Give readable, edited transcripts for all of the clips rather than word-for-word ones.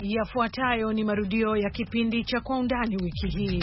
Yafuatayo ni marudio ya kipindi cha Kwa Undani wiki hii.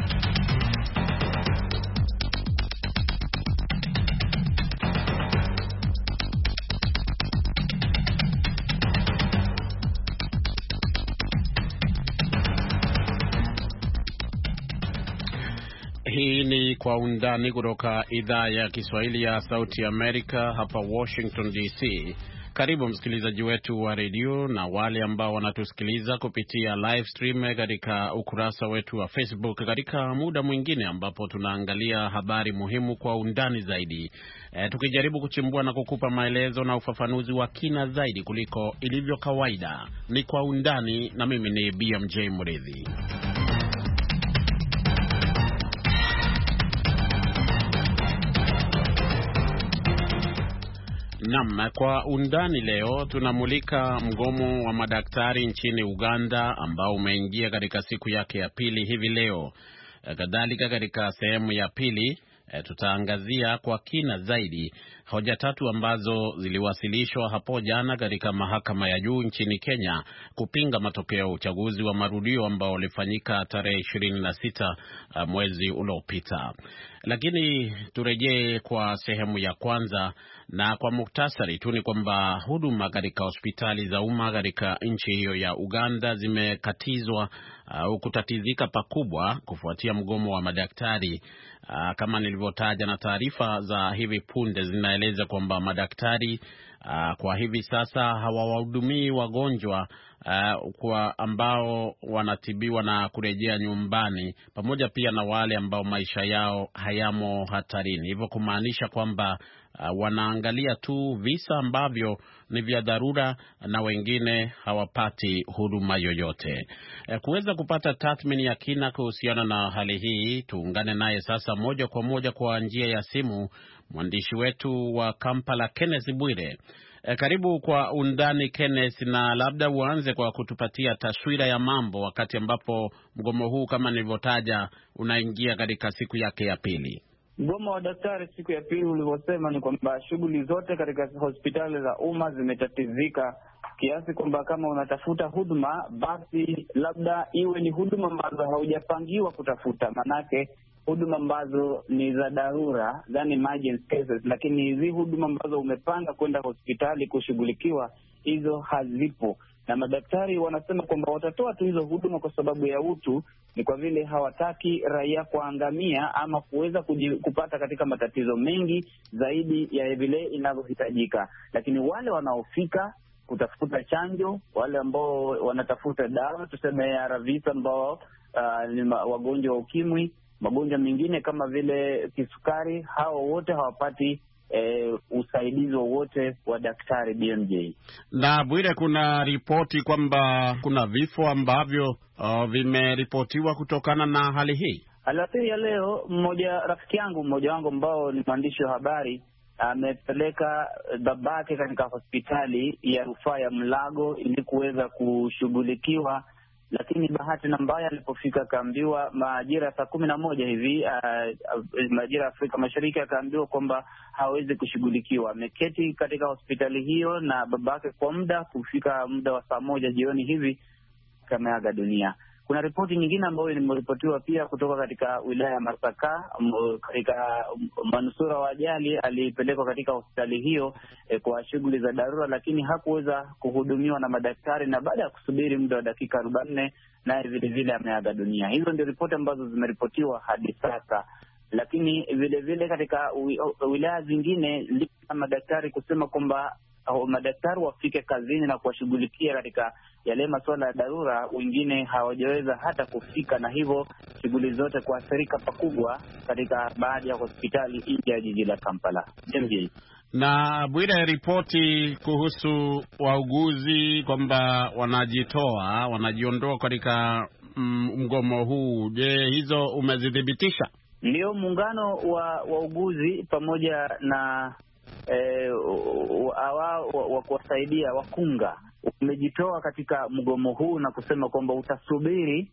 Hii ni Kwa Undani kutoka idhaa ya Kiswahili ya Sauti Amerika hapa Washington DC. Karibu msikilizaji wetu wa redio na wale ambao wanatusikiliza kupitia live stream katika ukurasa wetu wa Facebook katika muda mwingine ambapo tunaangalia habari muhimu kwa undani zaidi. Tukijaribu kuchimbua na kukupa maelezo na ufafanuzi wa kina zaidi kuliko ilivyo kawaida. Ni Kwa Undani na mimi ni BMJ Mridhi. Naam, Kwa Undani leo tunamulika mgomo wa madaktari nchini Uganda ambao umeingia katika siku yake ya pili hivi leo. Kadhalika katika sehemu ya pili tutaangazia kwa kina zaidi hoja tatu ambazo ziliwasilishwa hapo jana katika mahakama ya juu nchini Kenya kupinga matokeo ya uchaguzi wa marudio ambao ulifanyika tarehe 26 mwezi uliopita. Lakini turejee kwa sehemu ya kwanza, na kwa muktasari tu ni kwamba huduma katika hospitali za umma katika nchi hiyo ya Uganda zimekatizwa au kutatizika pakubwa kufuatia mgomo wa madaktari. Kama nilivyotaja, na taarifa za hivi punde zinaeleza kwamba madaktari kwa hivi sasa hawawahudumii wagonjwa kwa ambao wanatibiwa na kurejea nyumbani, pamoja pia na wale ambao maisha yao hayamo hatarini. Hivyo kumaanisha kwamba wanaangalia tu visa ambavyo ni vya dharura na wengine hawapati huduma yoyote. Kuweza kupata tathmini ya kina kuhusiana na hali hii, tuungane naye sasa moja kwa moja kwa njia ya simu mwandishi wetu wa Kampala Kenneth Bwire. Karibu Kwa Undani Kenneth, na labda uanze kwa kutupatia taswira ya mambo wakati ambapo mgomo huu kama nilivyotaja unaingia katika siku yake ya pili. Mgomo wa daktari siku ya pili ulivyosema ni kwamba shughuli zote katika hospitali za umma zimetatizika kiasi kwamba kama unatafuta huduma basi labda iwe ni huduma ambazo haujapangiwa kutafuta, manake huduma ambazo ni za dharura, yani emergency cases, lakini hizi huduma ambazo umepanga kwenda hospitali kushughulikiwa hizo hazipo. Na madaktari wanasema kwamba watatoa tu hizo huduma kwa sababu ya utu, ni kwa vile hawataki raia kuangamia ama kuweza kupata katika matatizo mengi zaidi ya vile inavyohitajika. Lakini wale wanaofika kutafuta chanjo, wale ambao wanatafuta dawa, tuseme ARVs, ambao ni wagonjwa wa ukimwi, magonjwa mengine kama vile kisukari, hao wote hawapati usaidizi wowote wa daktari BMJ. Na Bwire, kuna ripoti kwamba kuna vifo ambavyo vimeripotiwa kutokana na hali hii. Alasiri ya leo rafiki yangu mmoja wangu ambao ni mwandishi wa habari amepeleka babake katika hospitali ya rufaa ya Mlago ili kuweza kushughulikiwa, lakini bahati na mbaya alipofika akaambiwa majira ya saa 11 hivi majira ya Afrika Mashariki, akaambiwa kwamba hawezi kushughulikiwa. Ameketi katika hospitali hiyo na babake kwa muda, kufika muda wa saa 1 jioni hivi kameaga dunia. Kuna ripoti nyingine ambayo imeripotiwa pia kutoka katika wilaya ya Masaka, katika manusura wa ajali alipelekwa katika hospitali hiyo kwa shughuli za dharura, lakini hakuweza kuhudumiwa na madaktari, na baada ya kusubiri muda wa dakika 44 naye vile vile ameaga dunia. Hizo ndio ripoti ambazo zimeripotiwa hadi sasa. Lakini vile vile katika wilaya zingine licha madaktari kusema kwamba madaktari wafike kazini na kuwashughulikia katika yale masuala ya dharura, wengine hawajaweza hata kufika, na hivyo shughuli zote kuathirika pakubwa katika baadhi ya hospitali nje ya jiji la Kampala. MJ. Na Bwire, ripoti kuhusu wauguzi kwamba wanajiondoa katika mgomo huu, je, hizo umezidhibitisha? Ndio, muungano wa wauguzi pamoja na wa kuwasaidia wakunga umejitoa katika mgomo huu na kusema kwamba utasubiri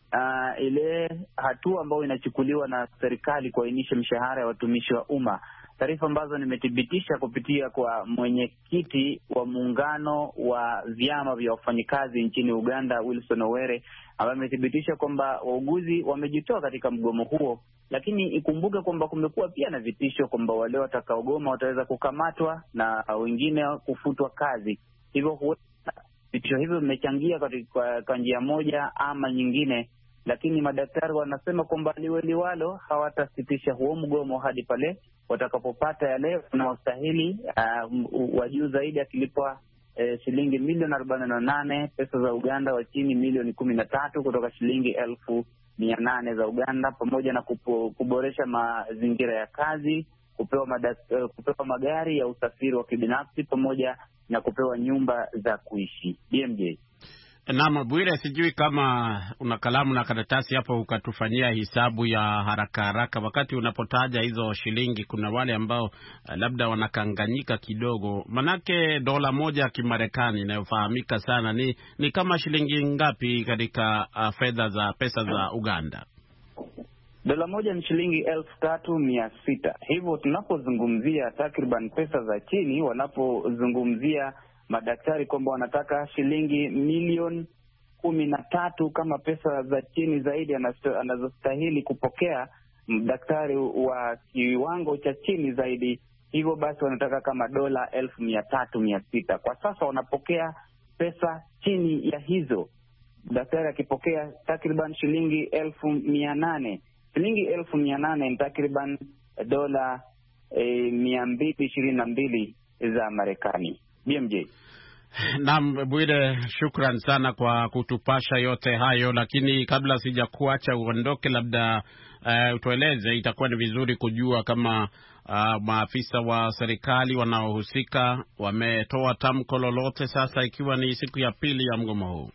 ile hatua ambayo inachukuliwa na serikali kuainisha mishahara ya watumishi wa umma. taarifa ambazo nimethibitisha kupitia kwa mwenyekiti wa muungano wa vyama vya wafanyikazi nchini Uganda, Wilson Owere, ambaye amethibitisha kwamba wauguzi wamejitoa katika mgomo huo, lakini ikumbuke kwamba kumekuwa pia na vitisho kwamba wale watakaogoma wataweza kukamatwa na wengine kufutwa kazi. Hivyo vitisho hivyo vimechangia kwa njia moja ama nyingine, lakini madaktari wanasema kwamba liwalo hawatasitisha huo mgomo hadi pale watakapopata yale unaostahili, wa juu zaidi akilipwa shilingi milioni 48 pesa za Uganda, wa chini milioni 13 kutoka shilingi 1,800 za Uganda, pamoja na kuboresha mazingira ya kazi, kupewa magari ya usafiri wa kibinafsi, pamoja na kupewa nyumba za kuishi. BMJ. Naam, Bwire, sijui kama una kalamu na karatasi hapo ukatufanyia hisabu ya haraka haraka. Wakati unapotaja hizo shilingi, kuna wale ambao labda wanakanganyika kidogo. Manake dola moja ya Kimarekani inayofahamika sana ni kama shilingi ngapi katika pesa za Uganda? Dola moja ni shilingi 3,600. Hivyo tunapozungumzia takriban pesa za chini, wanapozungumzia madaktari kwamba wanataka shilingi milioni 13 kama pesa za chini zaidi anazostahili kupokea daktari wa kiwango cha chini zaidi. Hivyo basi wanataka kama dola 1,300-1,600. Kwa sasa wanapokea pesa chini ya hizo, daktari akipokea takriban shilingi 1,800. Shilingi 1,800 ni takriban dola 222 za Marekani. BMJ. Naam, Bwire, shukran sana kwa kutupasha yote hayo, lakini kabla sijakuacha uondoke, labda utueleze, itakuwa ni vizuri kujua kama maafisa wa serikali wanaohusika wametoa tamko lolote sasa, ikiwa ni siku ya pili ya mgomo huu.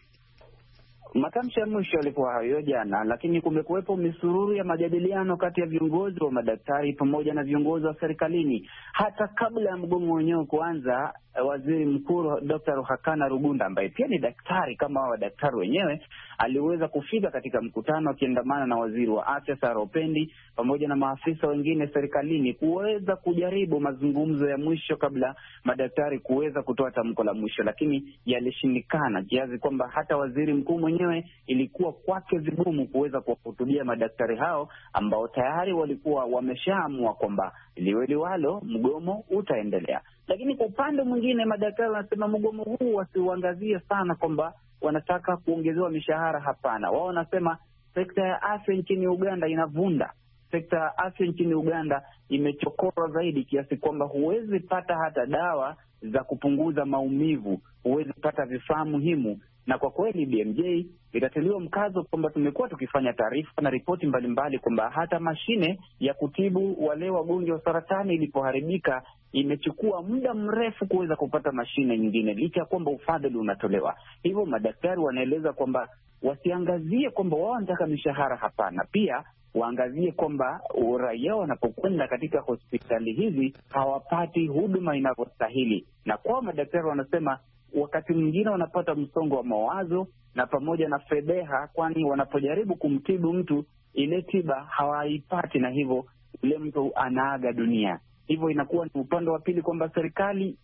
Matamshi ya mwisho yalikuwa hayo jana, lakini kumekuwepo misururu ya majadiliano kati ya viongozi wa madaktari pamoja na viongozi wa serikalini. Hata kabla ya mgomo wenyewe kuanza, Waziri Mkuu Dr. Ruhakana Rugunda, ambaye pia ni daktari kama wadaktari wenyewe, aliweza kufika katika mkutano akiandamana na waziri wa afya Sarah Opendi pamoja na maafisa wengine serikalini kuweza kujaribu mazungumzo ya mwisho kabla madaktari kuweza kutoa tamko la mwisho, lakini yalishindikana kiasi kwamba hata waziri mkuu mwenyewe ilikuwa kwake vigumu kuweza kuwahutubia madaktari hao ambao tayari walikuwa wameshaamua kwamba liwalo mgomo utaendelea. Lakini kwa upande mwingine madaktari wanasema mgomo huu wasiuangazie sana kwamba wanataka kuongezewa mishahara. Hapana, wao wanasema sekta ya afya nchini Uganda inavunda. Sekta ya afya nchini Uganda imechokorwa zaidi kiasi kwamba huwezi pata hata dawa za kupunguza maumivu, huwezi pata vifaa muhimu. Na kwa kweli BMJ, itatiliwa mkazo kwamba tumekuwa tukifanya taarifa na ripoti mbalimbali kwamba hata mashine ya kutibu wale wagonjwa wa saratani ilipoharibika, imechukua muda mrefu kuweza kupata mashine nyingine licha ya kwamba ufadhili unatolewa. Hivyo madaktari wanaeleza kwamba wasiangazie kwamba wao wanataka mishahara, hapana. Pia waangazie kwamba raia wanapokwenda katika hospitali hizi hawapati huduma inavyostahili. Na kwa madaktari wanasema wakati mwingine wanapata msongo wa mawazo na pamoja na fedheha, kwani wanapojaribu kumtibu mtu ile tiba hawaipati, na hivyo ule mtu anaaga dunia. Hivyo inakuwa ni upande wa pili kwamba serikali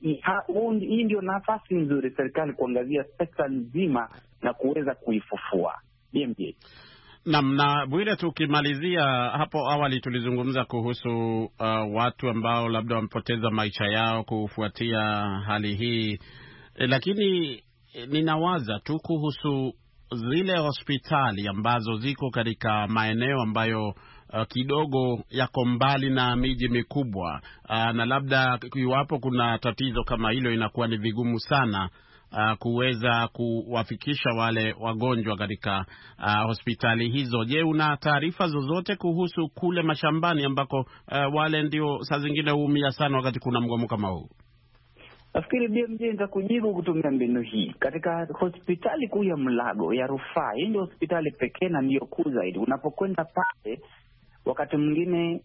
hii ndio nafasi nzuri serikali kuangazia sekta nzima na kuweza kuifufua. BMJ. Na Bwire, tukimalizia hapo awali tulizungumza kuhusu watu ambao labda wamepoteza maisha yao kufuatia hali hii. Lakini ninawaza tu kuhusu zile hospitali ambazo ziko katika maeneo ambayo kidogo yako mbali na miji mikubwa, na labda iwapo kuna tatizo kama hilo inakuwa ni vigumu sana kuweza kuwafikisha wale wagonjwa katika hospitali hizo. Je, una taarifa zozote kuhusu kule mashambani ambako wale ndio saa zingine huumia sana wakati kuna mgomo kama huu? Nafikiri BMJ nitakujibu kutumia mbinu hii. Katika hospitali kuu ya Mulago ya rufaa, hii ndio hospitali pekee na ndio kuu zaidi. Unapokwenda pale, wakati mwingine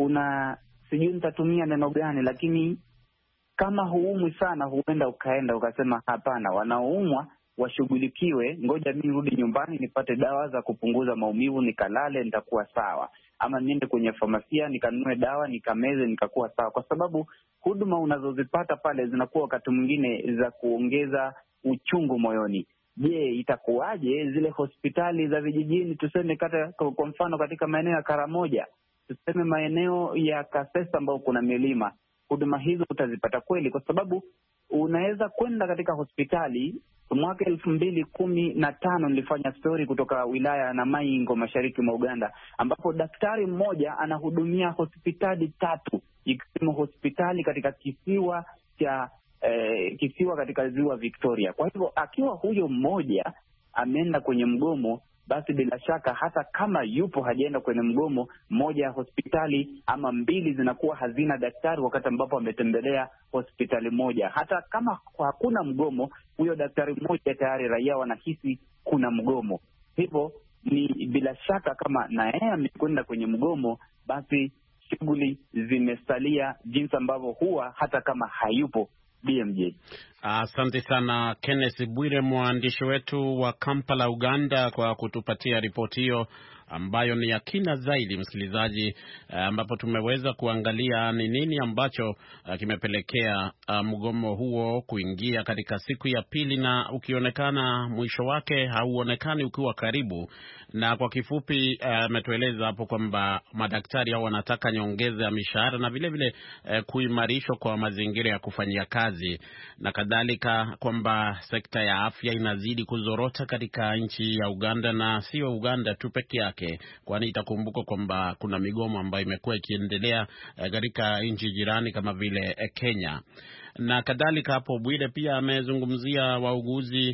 sijui nitatumia neno gani, lakini kama huumwi sana, huenda ukaenda ukasema hapana, wanaoumwa washughulikiwe, ngoja mimi rudi nyumbani nipate dawa za kupunguza maumivu nikalale, nitakuwa sawa. ama niende kwenye famasia nikanunue dawa nikameze nikakuwa sawa, kwa sababu huduma unazozipata pale zinakuwa wakati mwingine za kuongeza uchungu moyoni. Je, itakuwaje zile hospitali za vijijini, tuseme kwa mfano katika maeneo ya Karamoja, tuseme maeneo ya Kasesa ambao kuna milima, huduma hizo utazipata kweli? Kwa sababu unaweza kwenda katika hospitali. Mwaka 2015 nilifanya story kutoka wilaya ya Namaingo mashariki mwa Uganda, ambapo daktari mmoja anahudumia hospitali 3, ikiwemo hospitali katika kisiwa katika ziwa Victoria. Kwa hivyo akiwa huyo mmoja ameenda kwenye mgomo, basi bila shaka hata kama yupo hajaenda kwenye mgomo, moja ya hospitali ama 2 zinakuwa hazina daktari wakati ambapo ametembelea hospitali moja. Hata kama hakuna mgomo, huyo daktari mmoja tayari raia wanahisi kuna mgomo. Hivyo ni bila shaka kama na yeye amekwenda kwenye mgomo, basi shughuli zimesalia jinsi ambavyo huwa hata kama hayupo. BMJ. Asante sana Kenneth Bwire, mwandishi wetu wa Kampala, Uganda, kwa kutupatia ripoti hiyo ambayo ni ya kina zaidi, msikilizaji, ambapo tumeweza kuangalia ni nini ambacho kimepelekea mgomo huo kuingia katika siku ya pili, na ukionekana mwisho wake hauonekani ukiwa karibu. Na kwa kifupi ametueleza hapo kwamba madaktari hao wanataka nyongeza ya mishahara na vile vile kuimarishwa kwa mazingira ya kufanyia kazi na kadhalika, kwamba sekta ya afya inazidi kuzorota katika nchi ya Uganda, na sio Uganda tu peke yake, kwani itakumbuka kwamba kuna migomo ambayo imekuwa ikiendelea katika nchi jirani kama vile Kenya na kadhalika. Hapo Bwire pia amezungumzia wauguzi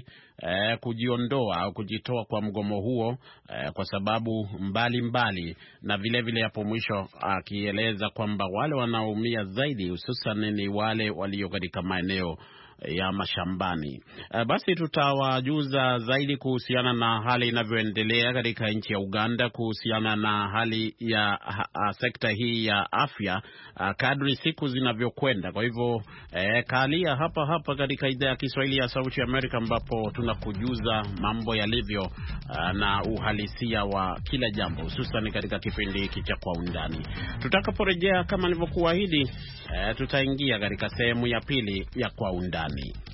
kujiondoa au kujitoa kwa mgomo huo kwa sababu mbali, na vile vile hapo mwisho akieleza kwamba wale wanaoumia zaidi hususan ni wale walio katika maeneo ya mashambani. Basi tutawajuza zaidi kuhusiana na hali inavyoendelea katika nchi ya Uganda, kuhusiana na hali ya sekta hii ya afya kadri siku zinavyokwenda. Kwa hivyo kalia hapa katika idhaa ya Kiswahili ya Sauti ya Amerika, ambapo tunakujuza mambo yalivyo na uhalisia wa kila jambo, hususan katika kipindi hiki cha Kwa Undani. Tutakaporejea, kama nilivyokuahidi, tutaingia katika sehemu ya pili ya Kwa Undani.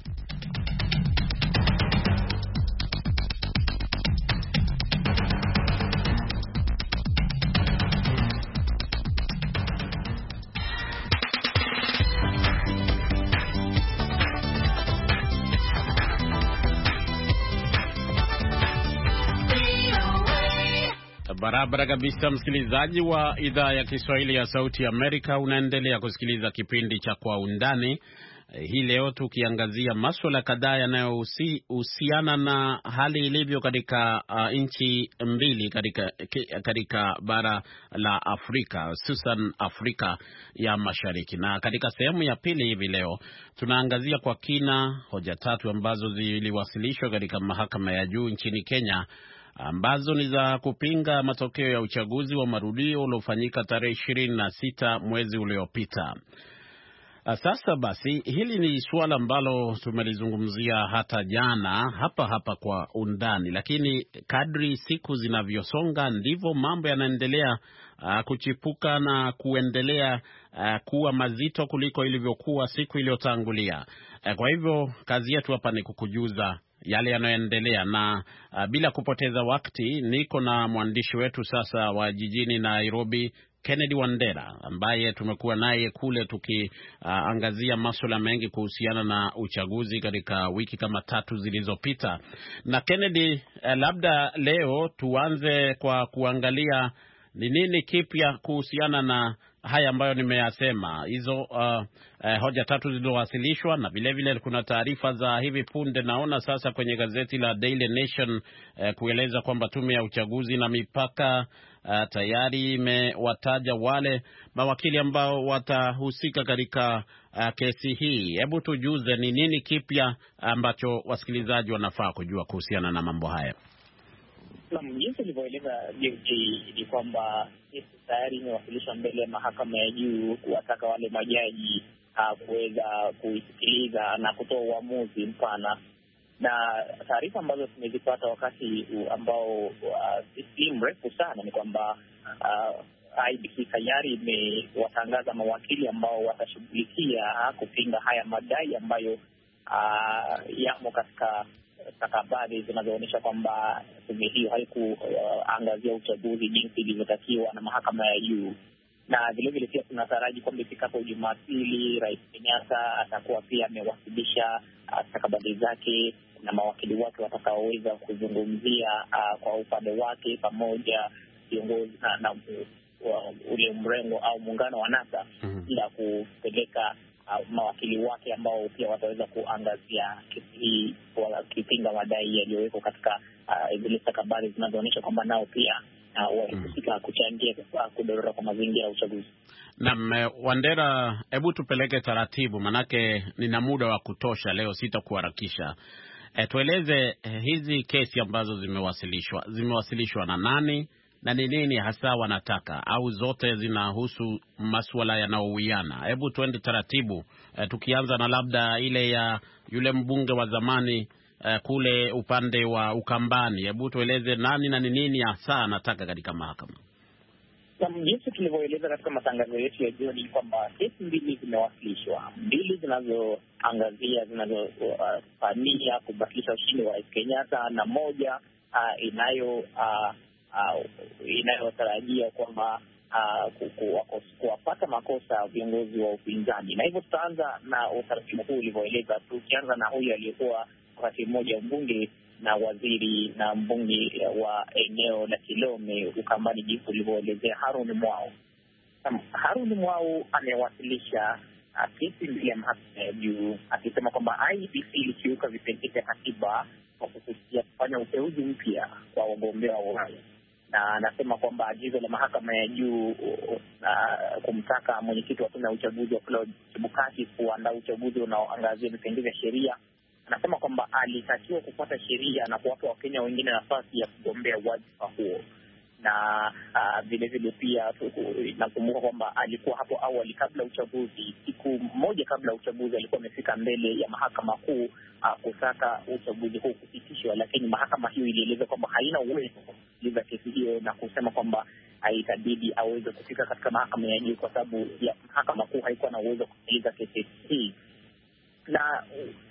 Barabara kabisa, msikilizaji wa idhaa ya Kiswahili ya Sauti ya Amerika, unaendelea kusikiliza kipindi cha Kwa Undani. Hii leo tukiangazia masuala kadhaa yanayohusiana na hali ilivyo katika nchi mbili katika bara la Afrika, hususan Afrika ya Mashariki. Na katika sehemu ya pili hivi leo tunaangazia kwa kina hoja 3 ambazo ziliwasilishwa katika mahakama ya juu nchini Kenya, ambazo ni za kupinga matokeo ya uchaguzi wa marudio uliofanyika tarehe 26 mwezi uliopita. Sasa basi, hili ni suala ambalo tumelizungumzia hata jana hapa Kwa Undani, lakini kadri siku zinavyosonga ndivyo mambo yanaendelea kuchipuka na kuendelea kuwa mazito kuliko ilivyokuwa siku iliyotangulia. Kwa hivyo kazi yetu hapa ni kukujuza yale yanayoendelea, na bila kupoteza wakati niko na mwandishi wetu sasa wa jijini Nairobi, Kennedy Wandera, ambaye tumekuwa naye kule tukiangazia masuala mengi kuhusiana na uchaguzi katika wiki kama 3 zilizopita. Na Kennedy, labda leo tuanze kwa kuangalia ni nini kipya kuhusiana na haya ambayo nimeyasema, hizo hoja 3 zilizowasilishwa, na vile vile kuna taarifa za hivi punde naona sasa kwenye gazeti la Daily Nation kueleza kwamba tume ya uchaguzi na mipaka tayari imewataja wale mawakili ambao watahusika katika kesi hii. Hebu tujuze ni nini kipya ambacho wasikilizaji wanafaa kujua kuhusiana na mambo haya. Jinsi ilivyoeleza DOJ ni kwamba kesi tayari imewasilishwa mbele ya mahakama ya juu kuwataka wale majaji kuweza kuisikiliza na kutoa uamuzi mpana. Na taarifa ambazo tumezipata wakati ambao si mrefu sana ni kwamba IEBC tayari imewatangaza mawakili ambao watashughulikia kupinga haya madai ambayo yamo katika stakabadhi zinazoonyesha kwamba tume hiyo haikuangazia uchaguzi jinsi ilivyotakiwa na mahakama ya juu. Na vilevile pia tunataraji kwamba ifikapo Jumapili, Rais Kenyatta atakuwa pia amewasilisha stakabadhi zake na mawakili wake watakaoweza kuzungumzia kwa upande wake pamoja viongozi na ule mrengo au muungano wa NASA bila kupeleka mawakili wake ambao pia wataweza kuangazia kesi hii wakipinga madai yaliyowekwa katika zile stakabadhi zinazoonyesha kwamba nao pia walihusika kuchangia kudorora kwa mazingira ya uchaguzi. Naam, Wandera, hebu tupeleke taratibu, manake nina muda wa kutosha leo, sitakuharakisha. Tueleze hizi kesi ambazo zimewasilishwa na nani na ni nini hasa wanataka, au zote zinahusu masuala yanayowiana? Hebu tuende taratibu, tukianza na labda ile ya yule mbunge wa zamani kule upande wa Ukambani. Hebu tueleze nani na ni nini hasa anataka katika mahakama. Jinsi tulivyoeleza katika matangazo yetu ya jioni kwamba kesi mbili zimewasilishwa, mbili zinazoangazia zinazofania kubatilisha ushindi wa Kenyatta, na moja inayotarajia kwamba kuwapata makosa viongozi wa upinzani. Na hivyo tutaanza na utaratibu huu ulivyoeleza, tukianza na huyu aliyekuwa wakati mmoja mbunge na waziri na mbunge wa eneo la Kilome Ukambani, jinsi ulivyoelezea, Harun Mwau. Harun Mwau amewasilisha kesi mbili ya mahakama ya juu akisema kwamba IEBC ilikiuka vipengele vya katiba kwa kususia kufanya uteuzi mpya kwa wagombea wa urais, na anasema kwamba agizo la mahakama ya juu kumtaka mwenyekiti wa tume ya uchaguzi wa Claude Chebukati kuandaa uchaguzi unaoangazia vipengele vya sheria, anasema kwamba alitakiwa kufuata sheria na kuwapa Wakenya wengine nafasi ya kugombea wadhifa huo. Na vilevile pia nakumbuka kwamba alikuwa hapo awali kabla uchaguzi, siku moja kabla uchaguzi, alikuwa amefika mbele ya mahakama kuu kutaka uchaguzi huu kupitishwa, lakini mahakama hiyo ilieleza kwamba haina uwezo kusikiliza kesi hiyo na kusema kwamba itabidi aweze kufika katika mahakama ya juu kwa sababu ya mahakama kuu haikuwa na uwezo kusikiliza kesi hii. Na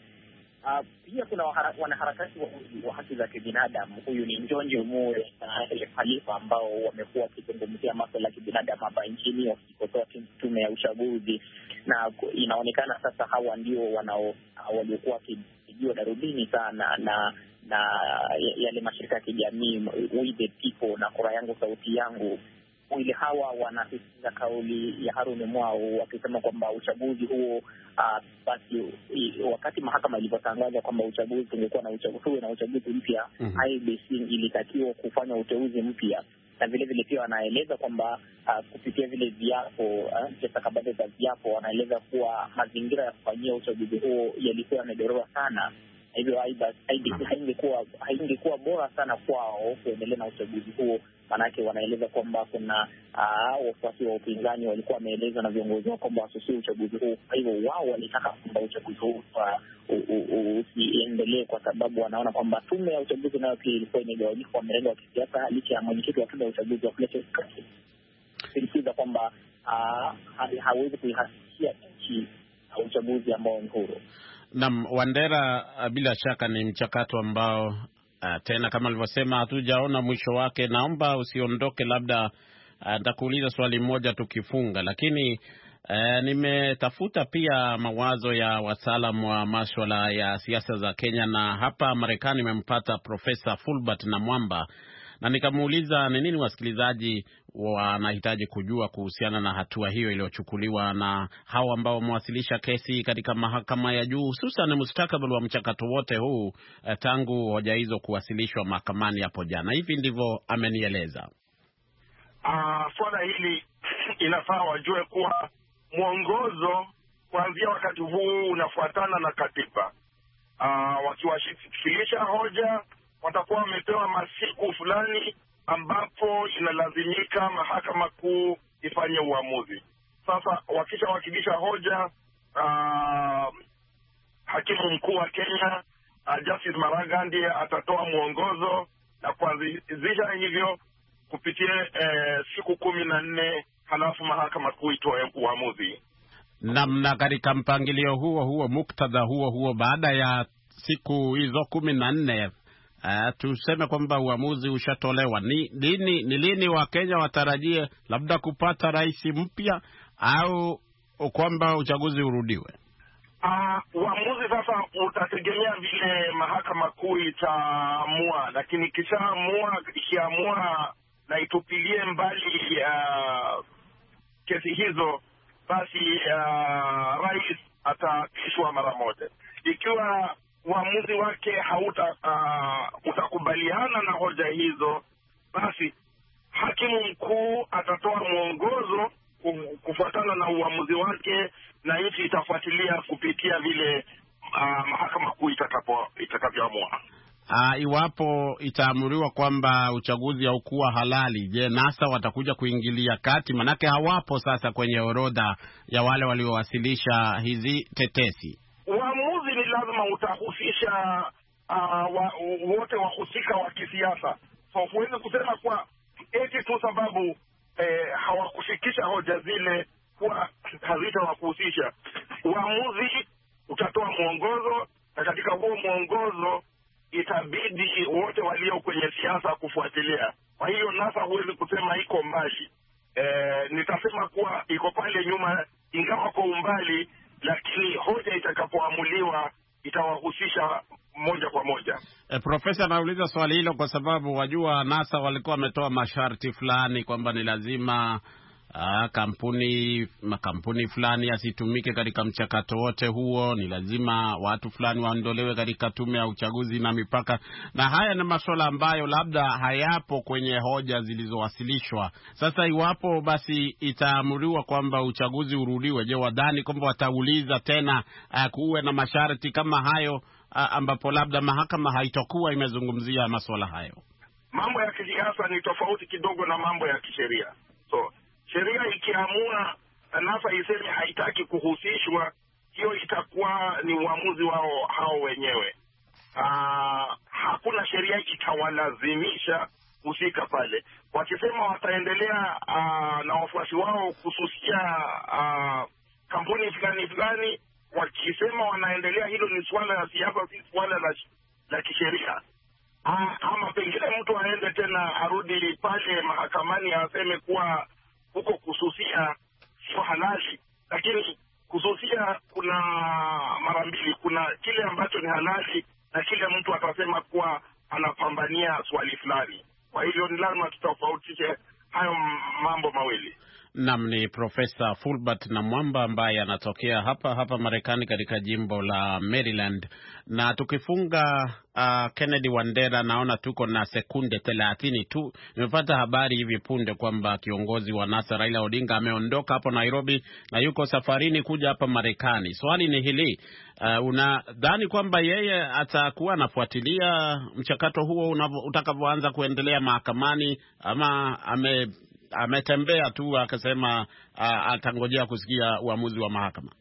pia kuna wanaharakati wa haki za kibinadamu, huyu ni Njonji Umure na Khalifa, ambao wamekuwa wakizungumzia masuala ya kibinadamu hapa nchini wakikosoa tume ya uchaguzi, na inaonekana sasa hawa ndio waliokuwa wakipigiwa darubini sana na yale mashirika ya kijamii, We the People na Kura Yangu Sauti Yangu. Wawili hawa wanasisitiza kauli ya Harun Mwau wakisema kwamba uchaguzi huo basi wakati mahakama ilivyotangaza kwamba uchaguzi ungekuwa na uchaguzi mpya, IEBC ilitakiwa kufanya uteuzi mpya. Na vile vile pia wanaeleza kwamba kupitia vile viapo, stakabadhi za viapo, wanaeleza kuwa mazingira ya kufanyia uchaguzi huo yalikuwa yamedorora sana. Hivyo IEBC haingekuwa bora sana kwao kuendelea na uchaguzi huo. Manake wanaeleza kwamba kuna wafuasi wa upinzani walikuwa wameeleza na viongozi wao kwamba wasusie uchaguzi huu. Kwa hivyo wao walitaka kwamba uchaguzi huu usiendelee kwa sababu wanaona kwamba tume ya uchaguzi nayo pia ilikuwa imegawanyika kwa mrengo wa kisiasa, licha ya mwenyekiti wa tume ya uchaguzi wa kusisitiza kwamba hawezi kuihakikishia nchi uchaguzi ambao ni huru. Naam, Wandera, bila shaka ni mchakato ambao tena kama alivyosema hatujaona mwisho wake. Naomba usiondoke, labda nitakuuliza swali moja tukifunga, lakini nimetafuta pia mawazo ya wataalamu wa masuala ya siasa za Kenya, na hapa Marekani nimempata Profesa Fulbert Namwamba, na nikamuuliza ni nini wasikilizaji wanahitaji kujua kuhusiana na hatua hiyo iliyochukuliwa na hao ambao wamewasilisha kesi katika mahakama ya juu, hususan mustakabali wa mchakato wote huu tangu hoja hizo kuwasilishwa mahakamani hapo jana. Hivi ndivyo amenieleza. Swala hili inafaa wajue kuwa mwongozo kuanzia wakati huu unafuatana na katiba. Wakiwasilisha hoja watakuwa wamepewa masiku fulani ambapo inalazimika mahakama kuu ifanye uamuzi. Sasa wakishawakilisha hoja, hakimu mkuu wa Kenya Justice Maraga ndiye atatoa mwongozo na kuanzisha hivyo kupitia siku 14, halafu mahakama kuu itoe uamuzi. Na katika mpangilio huo, muktadha huo, baada ya siku hizo 14, tuseme kwamba uamuzi ushatolewa, ni lini Wakenya watarajie labda kupata rais mpya au kwamba uchaguzi urudiwe? Uamuzi sasa utategemea vile mahakama kuu itaamua, lakini ikiamua na itupilie mbali kesi hizo, basi rais ataapishwa mara moja. Ikiwa uamuzi wake utakubaliana na hoja hizo, basi hakimu mkuu atatoa mwongozo kufuatana na uamuzi wake, na nchi itafuatilia kupitia vile mahakama kuu itakavyoamua. Iwapo itaamuriwa kwamba uchaguzi haukuwa halali, je, NASA watakuja kuingilia kati? Manake hawapo sasa kwenye orodha ya wale waliowasilisha hizi tetesi. Uamuzi ni lazima utahusisha wote wahusika wa kisiasa. So huwezi kusema kwa eti tu sababu hawakufikisha hoja zile kuwa hazitawakuhusisha. Uamuzi utatoa mwongozo, na katika huo mwongozo itabidi wote walio kwenye siasa kufuatilia. Kwa hiyo NASA huwezi kusema iko mbali. Nitasema kuwa iko pale nyuma, ingawa kwa umbali, lakini hoja itakapoamuliwa itawahusisha moja kwa moja. Profesa, nauliza swali hilo kwa sababu wajua NASA walikuwa wametoa masharti fulani kwamba ni lazima makampuni fulani yasitumike katika mchakato wote huo, ni lazima watu fulani waondolewe katika tume ya uchaguzi na mipaka, na haya ni masuala ambayo labda hayapo kwenye hoja zilizowasilishwa. Sasa iwapo basi itaamuriwa kwamba uchaguzi urudiwe, je, wadhani kwamba watauliza tena kuwe na masharti kama hayo ambapo labda mahakama haitakuwa imezungumzia masuala hayo? Mambo ya kisiasa ni tofauti kidogo na mambo ya kisheria. So sheria ikiamua NASA iseme haitaki kuhusishwa, hiyo itakuwa ni uamuzi wao hao wenyewe. Hakuna sheria itawalazimisha husika pale. Wakisema wataendelea na wafuasi wao kususia kampuni fulani, wakisema wanaendelea, hilo ni swala la siasa, si swala la kisheria. Ama pengine mtu aende tena arudi pale mahakamani aseme kuwa huko kususia sio halali. Lakini kususia kuna mara mbili, kuna kile ambacho ni halali na kile mtu atasema kuwa anapambania swali fulani. Kwa hivyo ni lazima tutofautishe hayo mambo mawili. Naam, ni Profesa Fulbert Namwamba ambaye anatokea hapa Marekani katika jimbo la Maryland. Na tukifunga Kennedy Wandera, naona tuko na sekunde 30 tu. Nimepata habari hivi punde kwamba kiongozi wa NASA Raila Odinga ameondoka hapo Nairobi na yuko safarini kuja hapa Marekani. Swali ni hili, unadhani kwamba yeye atakuwa anafuatilia mchakato huo utakavyoanza kuendelea mahakamani, ama ametembea tu akasema atangojea kusikia uamuzi wa mahakama?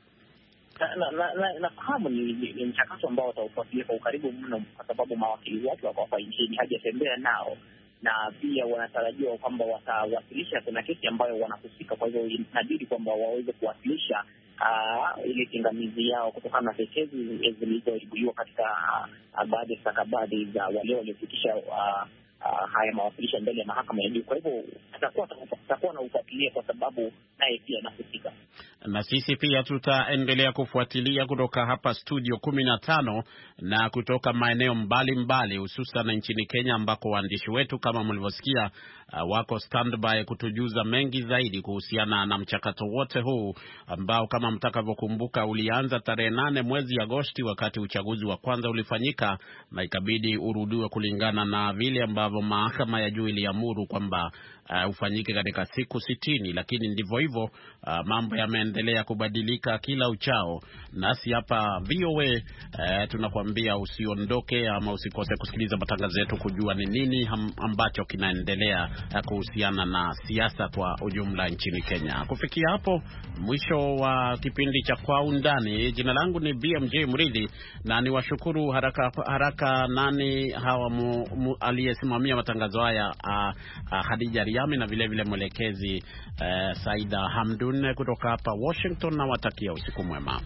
Nafahamu ni mchakato ambao wataufuatilia kwa ukaribu mno, kwa sababu mawakili wake wako hapa nchini, hajatembea nao, na pia wanatarajiwa kwamba watawasilisha, kuna kesi ambayo wanahusika. Kwa hivyo inabidi kwamba waweze kuwasilisha ile pingamizi yao kutokana na tetezi zilizoibuliwa katika baadhi ya stakabadhi za wale waliofikisha haya mawasilisho mbele ya mahakama ya juu. Kwa hivyo atakuwa na ufuatilia kwa sababu naye pia anahusika. Na sisi pia tutaendelea kufuatilia kutoka hapa studio 15 na kutoka maeneo mbalimbali, hususan nchini Kenya ambako waandishi wetu kama mlivyosikia wako standby kutujuza mengi zaidi kuhusiana na mchakato wote huu ambao kama mtakavyokumbuka ulianza tarehe 8 mwezi Agosti wakati uchaguzi wa kwanza ulifanyika, na ikabidi urudiwe kulingana na vile ambavyo mahakama ya juu iliamuru kwamba ufanyike katika siku 60, lakini ndivyo hivyo, mambo yameendelea kubadilika kila uchao. Nasi hapa VOA tunakwambia usiondoke ama usikose kusikiliza matangazo yetu kujua ni nini ambacho kinaendelea kuhusiana na siasa kwa ujumla nchini Kenya. Kufikia hapo mwisho wa kipindi cha Kwa Undani. Jina langu ni BMJ Mridhi, na niwashukuru haraka nani hawa aliyesimamia matangazo haya, Hadija Riami, na vile vile mwelekezi Saida Hamdun kutoka hapa Washington, na watakia usiku mwema.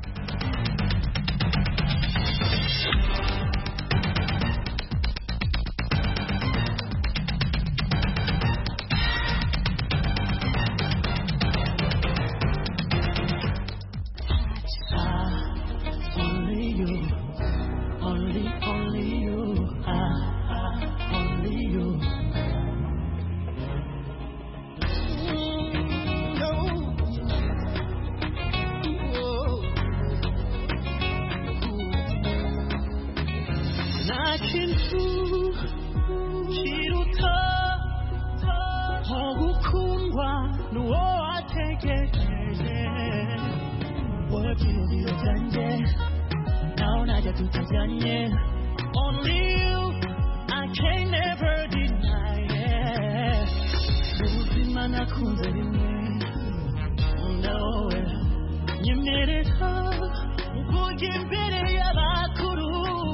Only you, I can never deny it. Ubuzima nakunze rimwe, nawe nyemerera ujye imbere y'abakuru,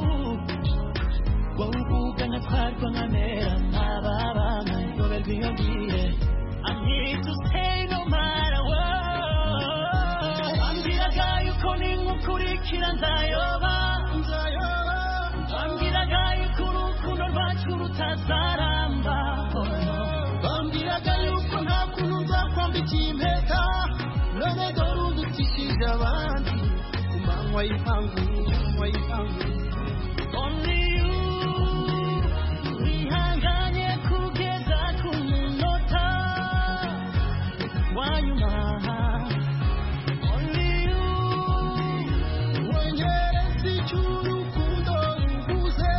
wowe uvugana twarwa nkamera nk'ababa nkayoberwa iyo ngiye. I need to stay no matter what. Ambwiraga yuko ninkukurikira nzayoba, ambwiraga yuko urukundo rwacu rutazaramba, ambwiraga yuko nta kuntu nzakwambika impeta, none dore udutishije abandi ku manywa y'ihangu. Only you, wihanganye kugeza ku munota wa nyuma. Only you, wonyereza icy'urukundo ruvuze.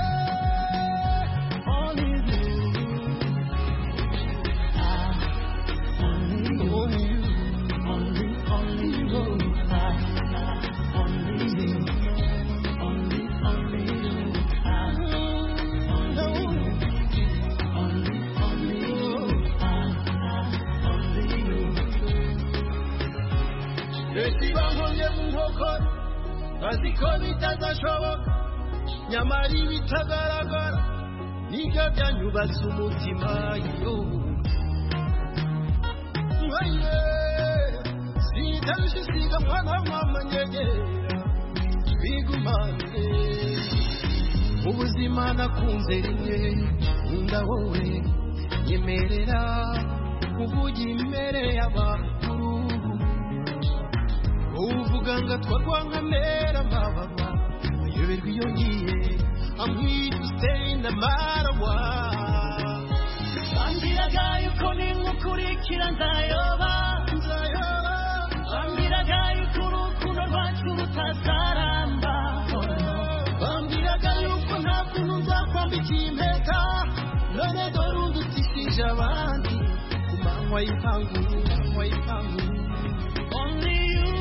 Only you, only you, only you, only you, only you, only you. Esibangolye mu nkokora baziko bitazashoboka, nyamara ibitagaragara nibyo byanyubatse umutima. Sinitarushisiga mwana mama nyegera bigumane, ubuzima nakunze rimwe, nkunda wowe nyemerera uvuge imbere y'abakuru, uvuga ngo twarwa nkamera amababa ayoberwa iyo ngiye. I'm here to stay no matter what. Ambwiraga yuko ninkukurikira nzayoba, ambwiraga yuko urukundo rwacu rutazaramba, ambwiraga yuko nta kuntu nzakwambika impeta, none dore udutishije abandi ku manywa y'ihangu. Only you,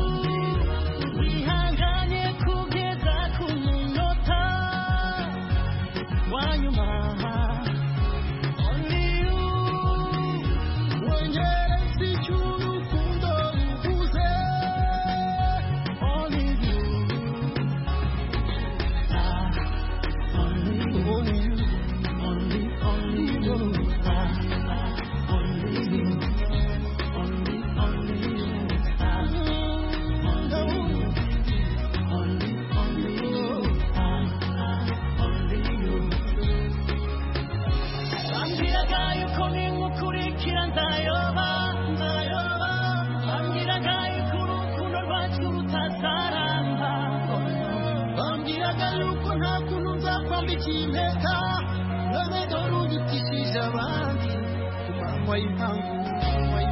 wihanganye kugeza ku munota wa nyuma. Only you, wonyereza icy'urukundo ruvuze. Only you, only you, only you, only you, only you, only you. Why you